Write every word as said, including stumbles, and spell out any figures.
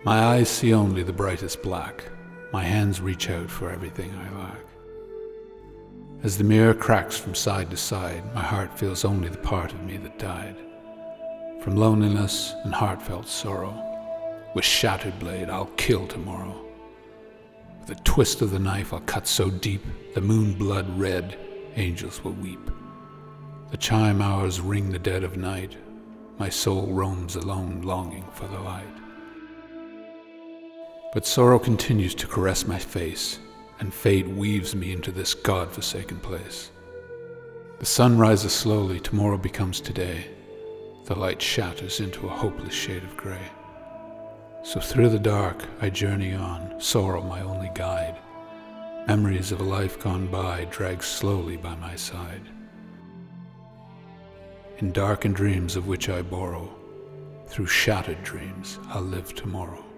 My eyes see only the brightest black. My hands reach out for everything I lack. As the mirror cracks from side to side, my heart feels only the part of me that died. From loneliness and heartfelt sorrow, with shattered blade I'll kill tomorrow. With a twist of the knife I'll cut so deep, the moon blood red, angels will weep. The chime hours ring the dead of night, my soul roams alone longing for the light. But sorrow continues to caress my face, and fate weaves me into this God-forsaken place. The sun rises slowly, tomorrow becomes today. The light shatters into a hopeless shade of gray. So through the dark I journey on, sorrow my only guide. Memories of a life gone by drag slowly by my side. In darkened dreams of which I borrow, through shattered dreams I'll live tomorrow.